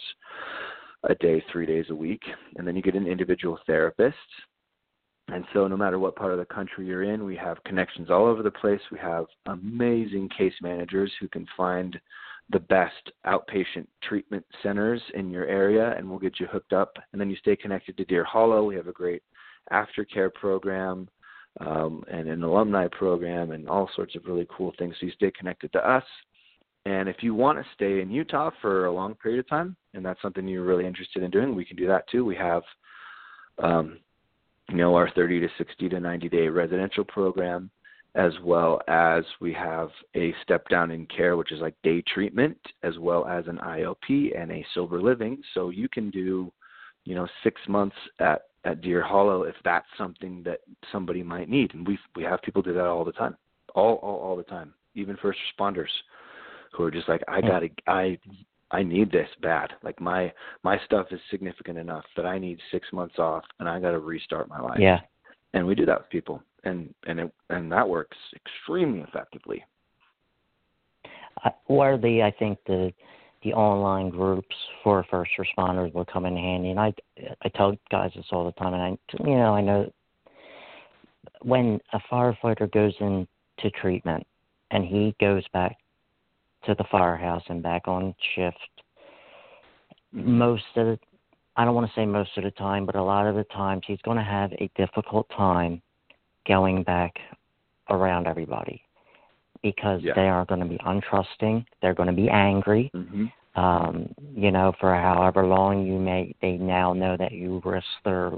a day, three days a week, and then you get an individual therapist. And so no matter what part of the country you're in, we have connections all over the place. We have amazing case managers who can find the best outpatient treatment centers in your area, and we'll get you hooked up. And then you stay connected to Deer Hollow. We have a great aftercare program um, and an alumni program and all sorts of really cool things. So you stay connected to us. And if you want to stay in Utah for a long period of time, and that's something you're really interested in doing, we can do that too. We have, um, you know, our thirty to sixty to ninety day residential program, as well as we have a step down in care, which is like day treatment, as well as an I O P and a sober living. So you can do, you know, six months at, at Deer Hollow if that's something that somebody might need. And we we have people do that all the time, all, all, all the time, even first responders who are just like, I gotta, I, I need this bad. Like my, my stuff is significant enough that I need six months off and I got to restart my life. Yeah. And we do that with people. And and it, and that works extremely effectively. Uh, where the I think the the online groups for first responders will come in handy, and I I tell guys this all the time, and I you know I know when a firefighter goes into treatment and he goes back to the firehouse and back on shift, most of the I don't want to say most of the time, but a lot of the times he's going to have a difficult time going back around everybody because yeah. they are going to be untrusting. They're going to be angry. Mm-hmm. Um, you know, for however long you may, they now know that you risked their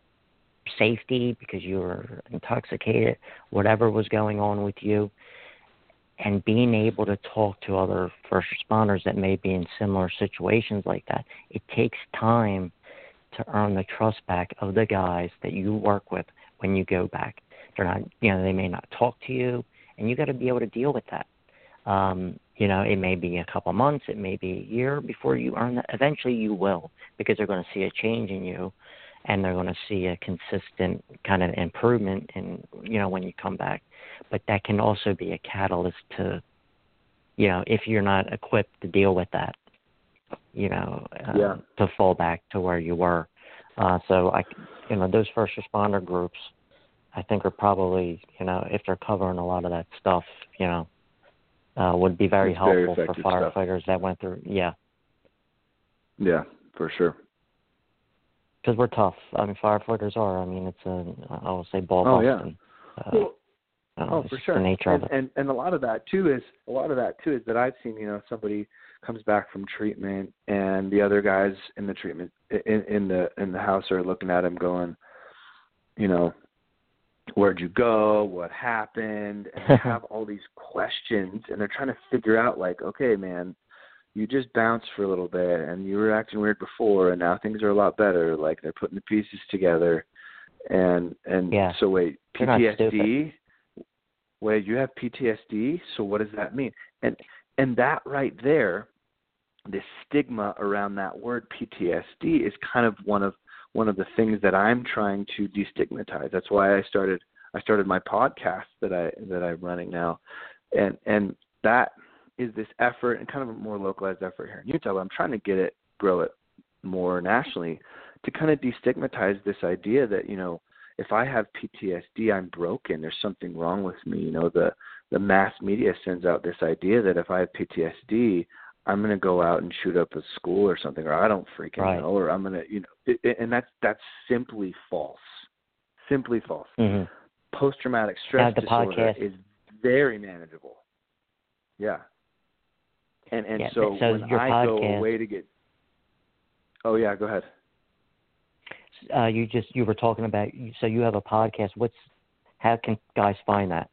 safety because you were intoxicated, whatever was going on with you. And being able to talk to other first responders that may be in similar situations like that, it takes time to earn the trust back of the guys that you work with when you go back. They're not, you know, they may not talk to you, and you got to be able to deal with that. Um, you know, it may be a couple months, it may be a year before you earn that. Eventually you will, because they're going to see a change in you, and they're going to see a consistent kind of improvement in, you know, when you come back. But that can also be a catalyst to, you know, if you're not equipped to deal with that, you know, uh, yeah. to fall back to where you were. Uh, so, I, you know, those first responder groups, I think are probably, you know, if they're covering a lot of that stuff, you know, uh, would be very it's helpful very for firefighters stuff. that went through, yeah. Yeah, for sure. Because we're tough. I mean, firefighters are. I mean, it's a, I will say ball oh, busting. Yeah. Uh, well, oh, for sure. The nature and, of it. and and a lot of that too is a lot of that too is that I've seen, you know, somebody comes back from treatment and the other guys in the treatment in, in the in the house are looking at him going, you know, where'd you go? What happened? And they have all these questions and they're trying to figure out like, okay, man, you just bounced for a little bit and you were acting weird before and now things are a lot better. Like they're putting the pieces together. And and yeah. so wait, P They're T not S D? stupid. Wait, you have P T S D? So what does that mean? And and that right there, the stigma around that word P T S D is kind of one of one of the things that I'm trying to destigmatize. That's why I started I started my podcast that I that I'm running now, and and that is this effort and kind of a more localized effort here in Utah. But I'm trying to get it, grow it more nationally, to kind of destigmatize this idea that, you know, if I have P T S D, I'm broken. There's something wrong with me. You know, the the mass media sends out this idea that if I have P T S D, I'm going to go out and shoot up a school or something, or I don't freaking right. know, or I'm going to, you know, it, it, and that's that's simply false. Simply false. Mm-hmm. Post-traumatic stress the disorder podcast. is very manageable. Yeah. And and yeah, so, so when your I podcast, go away to get, oh yeah, go ahead. Uh, you just you were talking about. So you have a podcast. What's how can guys find that?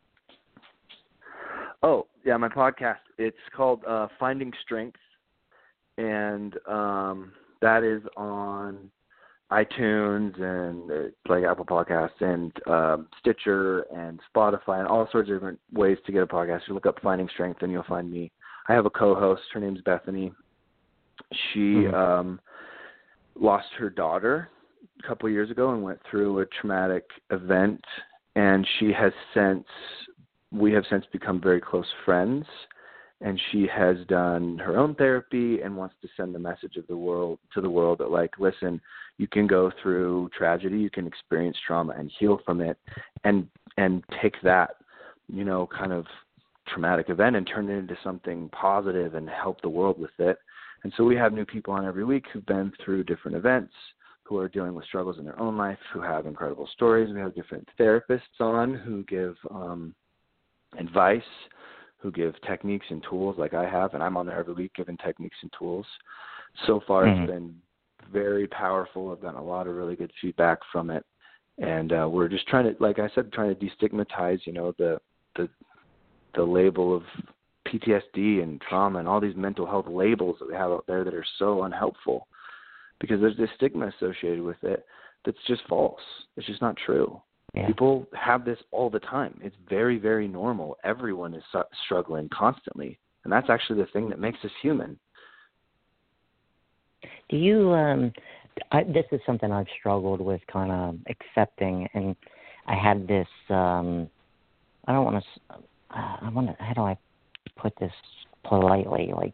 Oh yeah, my podcast. It's called uh, Finding Strength, and um, that is on iTunes and uh, like Apple Podcasts and um, Stitcher and Spotify and all sorts of different ways to get a podcast. You look up Finding Strength and you'll find me. I have a co-host. Her name's Bethany. She mm-hmm. um, lost her daughter a couple of years ago and went through a traumatic event, and she has since, we have since become very close friends, and she has done her own therapy and wants to send the message of the world to the world that, like, listen, you can go through tragedy, you can experience trauma and heal from it, and and take that, you know, kind of traumatic event and turn it into something positive and help the world with it. And so we have new people on every week who've been through different events, who are dealing with struggles in their own life, who have incredible stories. We have different therapists on who give um, advice, who give techniques and tools like I have, and I'm on there every week giving techniques and tools. So far, mm-hmm. it's been very powerful. I've gotten a lot of really good feedback from it. And uh, we're just trying to, like I said, trying to destigmatize, you know, the the the label of P T S D and trauma and all these mental health labels that we have out there that are so unhelpful, because there's this stigma associated with it that's just false. It's just not true. Yeah. People have this all the time. It's very, very normal. Everyone is su- struggling constantly, and that's actually the thing that makes us human. Do you, um, I, this is something I've struggled with kind of accepting, and I had this, um, I don't want to, uh, I want to, how do I put this politely? Like,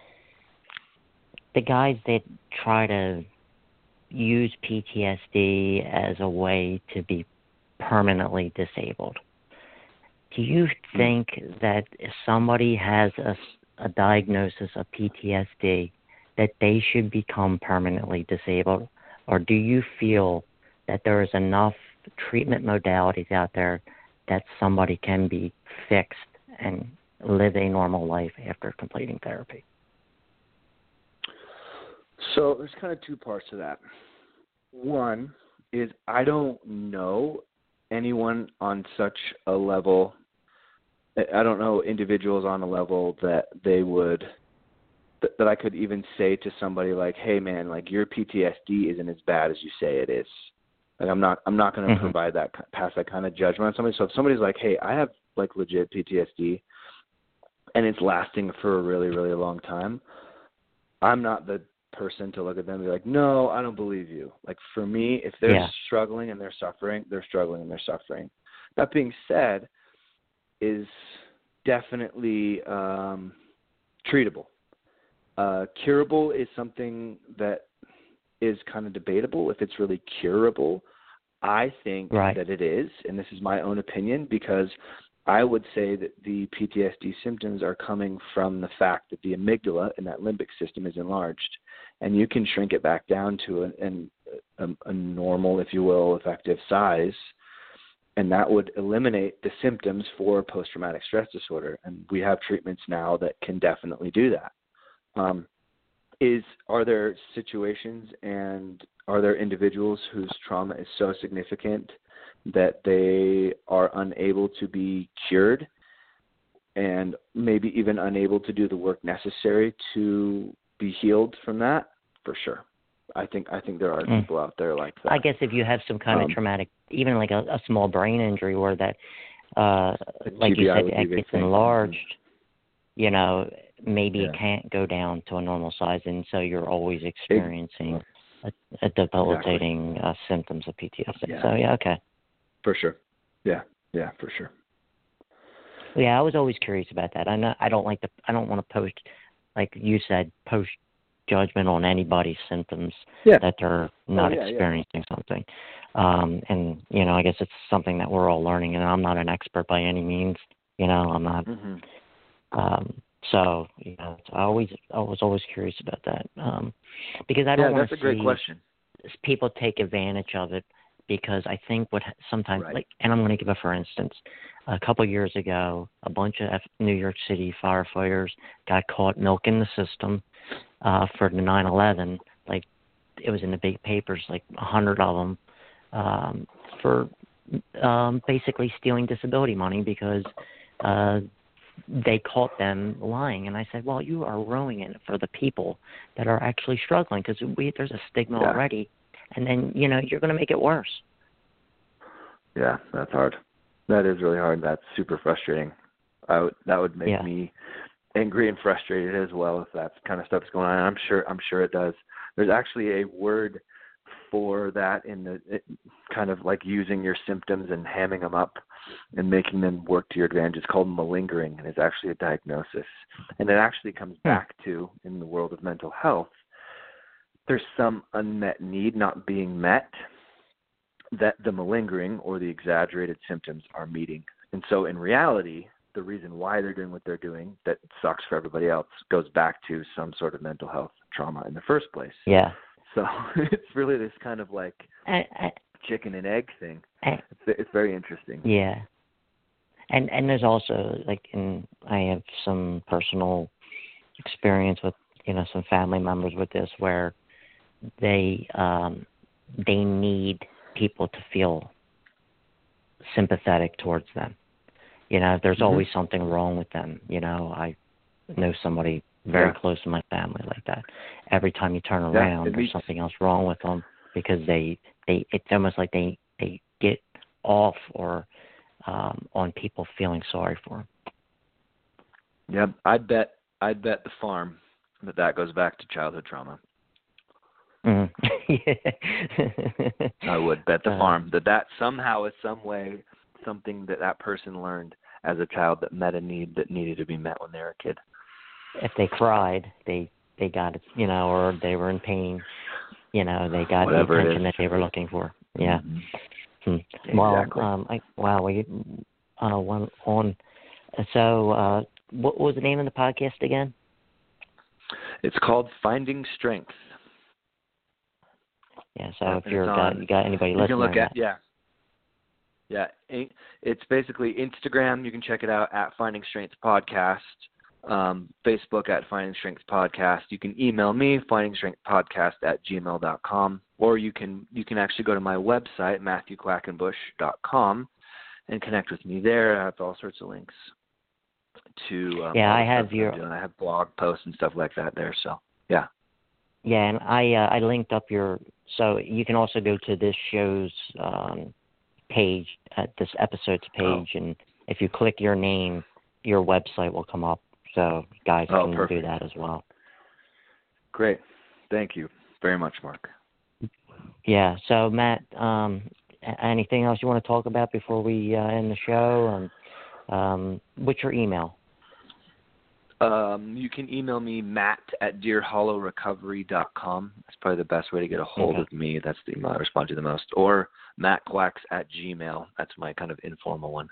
the guys that try to use P T S D as a way to be permanently disabled, do you think that if somebody has a, a diagnosis of P T S D, that they should become permanently disabled? Or do you feel that there is enough treatment modalities out there that somebody can be fixed and live a normal life after completing therapy? So there's kind of two parts to that. One is I don't know anyone on such a level. I don't know individuals on a level that they would, that, that I could even say to somebody like, hey man, like your P T S D isn't as bad as you say it is. Like I'm not, I'm not going to mm-hmm. provide that, pass that kind of judgment on somebody. So if somebody's like, hey, I have like legit P T S D and it's lasting for a really, really long time, I'm not the person to look at them and be like, no, I don't believe you. Like for me, if they're yeah. struggling and they're suffering, they're struggling and they're suffering. That being said, is definitely um, treatable. Uh, curable is something that is kind of debatable if it's really curable. I think right. that it is, and this is my own opinion, because I would say that the P T S D symptoms are coming from the fact that the amygdala in that limbic system is enlarged, and you can shrink it back down to an, an, a, a normal, if you will, effective size, and that would eliminate the symptoms for post-traumatic stress disorder. And we have treatments now that can definitely do that. Um, is are there situations and are there individuals whose trauma is so significant that they are unable to be cured and maybe even unable to do the work necessary to be healed from that? For sure. I think I think there are mm. people out there like that. I guess if you have some kind um, of traumatic, even like a, a small brain injury where that, uh, like T B I you said, it gets thing. enlarged, you know, maybe yeah. it can't go down to a normal size, and so you're always experiencing a, a debilitating exactly. uh, symptoms of P T S D. Yeah. So yeah, okay. For sure. Yeah, yeah, for sure. Yeah, I was always curious about that. I know I don't like to. I don't want to post, like you said, post judgment on anybody's symptoms yeah. that they're not oh, yeah, experiencing yeah. something. Um, and you know, I guess it's something that we're all learning. And I'm not an expert by any means. You know, I'm not. Mm-hmm. Um, so you know, I always I was always curious about that um, because I don't yeah, want to see great question. people take advantage of it. Because I think what sometimes, right. like, and I'm going to give a for instance. A couple of years ago, a bunch of New York City firefighters got caught milking the system uh, for the nine eleven. Like, it was in the big papers, like a hundred of them, um, for um, basically stealing disability money because uh, they caught them lying. And I said, well, you are ruining it for the people that are actually struggling because we there's a stigma yeah. already. And then, you know, you're going to make it worse. Yeah, that's hard. That is really hard. That's super frustrating. I would, that would make yeah. me angry and frustrated as well if that kind of stuff's going on. I'm sure. I'm sure it does. There's actually a word for that in the it, kind of like using your symptoms and hamming them up and making them work to your advantage. It's called malingering, and it's actually a diagnosis. And it actually comes back to, in the world of mental health, there's some unmet need not being met that the malingering or the exaggerated symptoms are meeting. And so in reality, the reason why they're doing what they're doing that sucks for everybody else goes back to some sort of mental health trauma in the first place. Yeah. So it's really this kind of like I, I, chicken and egg thing. I, it's, it's very interesting. Yeah. And and there's also, like, in, I have some personal experience with, you know, some family members with this where they um, they need people to feel sympathetic towards them. You know, there's mm-hmm. always something wrong with them. You know, I know somebody very yeah. close to my family like that. Every time you turn around, yeah, there's meets... something something else wrong with them because they, they it's almost like they, they get off or um, on people feeling sorry for them. Yeah, I'd bet I'd bet the farm that that goes back to childhood trauma. Mm. I would bet the uh, farm that that somehow is some way something that that person learned as a child that met a need that needed to be met when they were a kid. If they cried, they they got it, you know, or they were in pain, you know, they got Whatever the attention that they were looking for. Yeah. Mm-hmm. Hmm. Well, exactly. um, I, wow, we uh, went on. So, uh, what was the name of the podcast again? It's called Finding Strength. Yeah, so yeah, if you're on, got, you got anybody you listening, can look at that. yeah, yeah. It's basically Instagram. You can check it out at Finding Strength Podcast. Um, Facebook at Finding Strength Podcast. You can email me Finding Strength Podcast at gmail dot com, or you can you can actually go to my website Matthew Quackenbush dot com and connect with me there. I have all sorts of links to um, yeah. all I the have stuff your I'm doing. I have blog posts and stuff like that there. So yeah. Yeah, and I uh, I linked up your, so you can also go to this show's um, page, at this episode's page, oh. and if you click your name, your website will come up. So guys oh, can perfect. do that as well. Great. Thank you very much, Mark. Yeah, so Matt, um, anything else you want to talk about before we uh, end the show? Um, um, what's your email? Um, you can email me, Matt at deer hollow recovery dot com. That's probably the best way to get a hold okay. of me. That's the email I respond to the most. Or Matt Quacks at Gmail. That's my kind of informal one.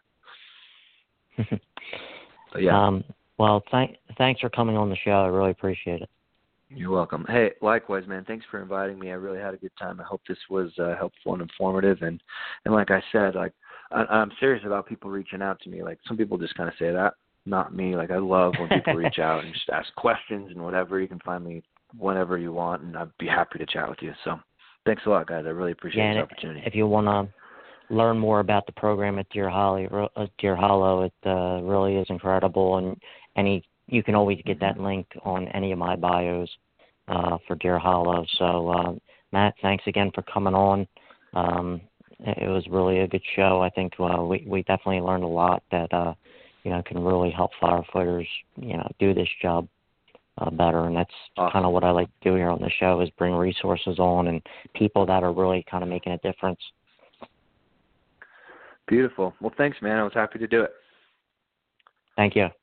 But yeah. Um, well, th- thanks for coming on the show. I really appreciate it. You're welcome. Hey, likewise, man. Thanks for inviting me. I really had a good time. I hope this was uh, helpful and informative. And, and like I said, like I, I'm serious about people reaching out to me. Like some people just kind of say that. Not me. Like I love when people reach out and just ask questions and whatever. You can find me whenever you want, and I'd be happy to chat with you. So thanks a lot, guys. I really appreciate yeah, this opportunity. If you want to learn more about the program at Deer Hollow, uh, Deer Hollow, it uh, really is incredible, and any you can always get that link on any of my bios uh, for Deer Hollow. So uh, Matt, thanks again for coming on. Um, it was really a good show. I think uh, we we definitely learned a lot that. Uh, you know, can really help firefighters, you know, do this job uh, better. And that's awesome. kind of what I like to do here on the show, is bring resources on and people that are really kind of making a difference. Beautiful. Well, thanks, man. I was happy to do it. Thank you.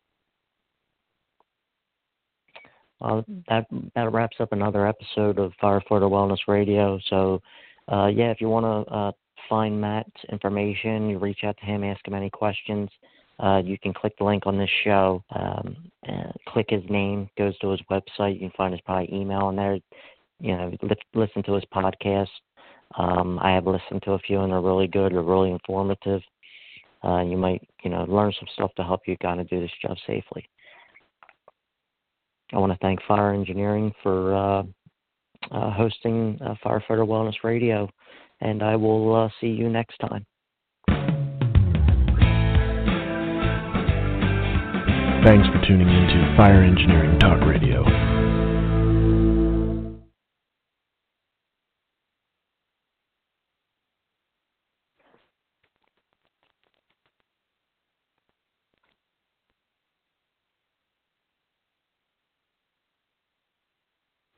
Well, that that wraps up another episode of Firefighter Wellness Radio. So, uh, yeah, if you want to uh, find Matt's information, you reach out to him, ask him any questions. Uh, you can click the link on this show, um, and click his name, goes to his website. You can find his probably email in there. You know, li- listen to his podcast. Um, I have listened to a few, and they're really good. They're really informative. Uh, you might, you know, learn some stuff to help you kind of do this job safely. I want to thank Fire Engineering for uh, uh, hosting uh, Firefighter Wellness Radio, and I will uh, see you next time. Thanks for tuning in to Fire Engineering Talk Radio.